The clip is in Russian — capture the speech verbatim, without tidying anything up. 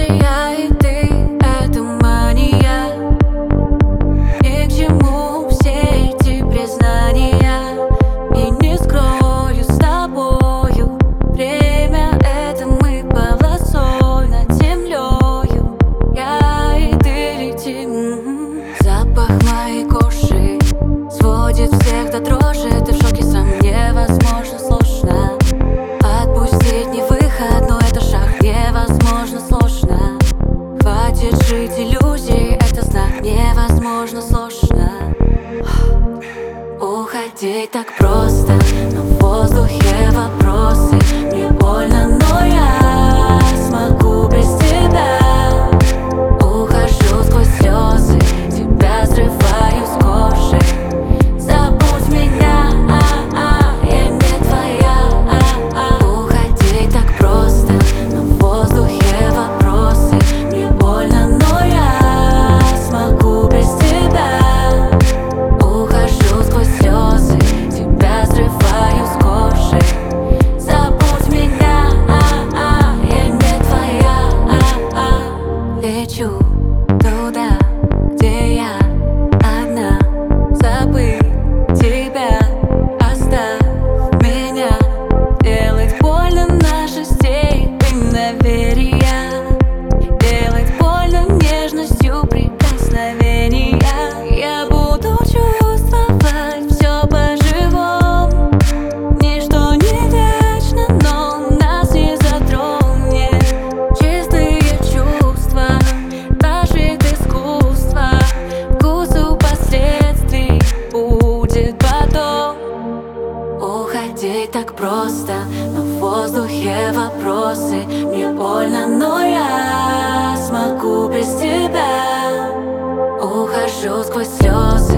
Я и ты — это мания. Ни к чему все эти признания. И не скрою с тобою. Время — это мы полосой над землею. Я и ты летим. Запах моей кожи сводит всех до дрожи. Ты в шоке, сам невозможно, сложно отпустить, не выход, но это шаг, невозможно, сложно. Хватит жить иллюзией, это знак, невозможно, сложно. Уходить так просто, но в воздухе вопросы. Мне больно, но я смогу без тебя. Ухожу сквозь слезы, тебя срываю с кожи. Забудь меня, а-а, я не твоя, а-а. Уходить так просто, но в воздухе вопросы. Мне больно, но я смогу без тебя. Ухожу сквозь слезы, тебя срываю с кожи. Забудь меня, а-а, я не твоя, а-а. Лечу туда, где я одна. Забыть тебя, оставь меня. Делать больно наша степень доверия. Делать больно нежностью прикосновения. Я буду чувствовать все по-живому. Ничто не вечно, но нас не затронет. Чистые чувства, тащит искусство. Вкусу последствий будет потом. Уходить так просто, но в воздухе вопросы. Мне больно, но я смогу без тебя. Ухожу сквозь слезы.